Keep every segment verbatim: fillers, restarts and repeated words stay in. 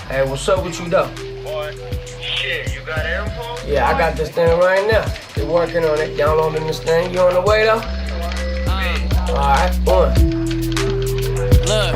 Hey, what's up with you though? Boy, shit, you got info? Yeah, I got this thing right now. They working on it, downloading this thing. You on the way though? Alright, one. Look,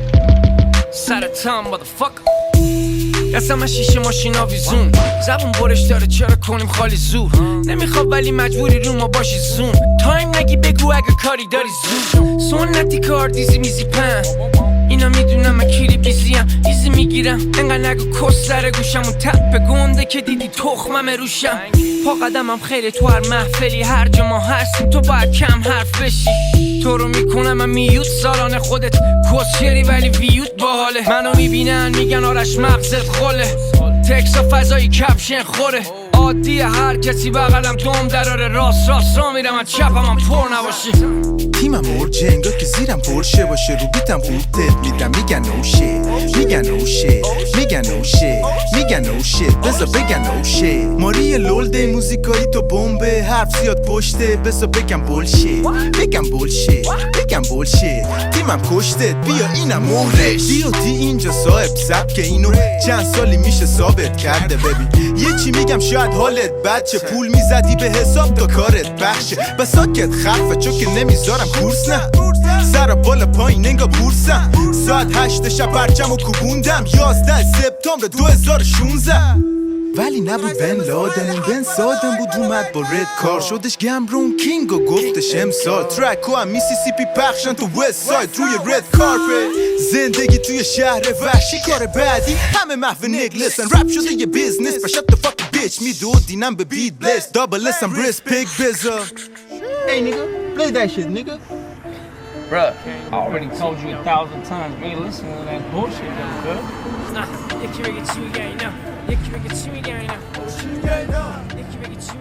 سر تام motherfucker. دستم از شیشه ماشین آویزون زبون برش داره چرا کنیم خالی زور نمیخواد ولی مجبوری رو ما باشی زون تایم نگی بگو اگه کاری داری زود سنتی کار دیزی میزی پن اینا میدونم من کیری بیزیم ایزی میگیرم انقدر نگو کس سر گوشم اون تپ گنده که دیدی تخمم روشم پا قدمم خیلی تو هر محفلی هر جا ما هستیم تو باید کم حرف بشی تو رو میکنم من میوت سالانه خودت کسیری ولی ویوت باحاله منو میبینن میگن آرش مغزت خوله تکس و فضایی کپشن خوره عادیه هر کسی بغلم دوم دراره راست راست را میرم من چپم هم پر نباشه تیمم مرجه انگار که زیرم پرشه باشه رو بیتم پورتت میدم میگن نوشه میگن نوشه میگن نوشه میگن نوشه بذار بگن نوشه ماری لولده موزیکایی تو بمبه حرف زیاد پشته بذار بگم بلشه بگم بلشه بگم بلشه تیمم کشتت بیا اینم مهرش دی و دی اینجا صاحب سب که اینو چند سالی میشه ثابت کرده ببین یه چی میگم شاید حالت بچه پول میزدی به حساب تا کارت بخشه بساکت خرفه چون که نمیذارم کورس نه سر بالا پایین انگا بورسم ساعت هشت شب پرچم و کوبوندم یازده سپتامبر دو هزار و شونزده ولی نبود بن لادن این بن سادن بود اومد با رد کار شدش گمرون کینگ و گفتش امسال ترک و هم میسیسیپی پخشن تو وست ساید روی رد کارپت زندگی توی شهر وحشی کار بعدی همه محو نگلسن رپ شده یه بیزنس و شت فاک بیچ میدود دینم به بیت بلس دابل اسم ریس پیک بزا Hey nigga, play that shit nigga. Bruh, I already told you a thousand times, we ain't listening to that bullshit though, good? Nah, یکی بگه چی میگه اینا یکی بگه چی میگه اینا یکی بگه چی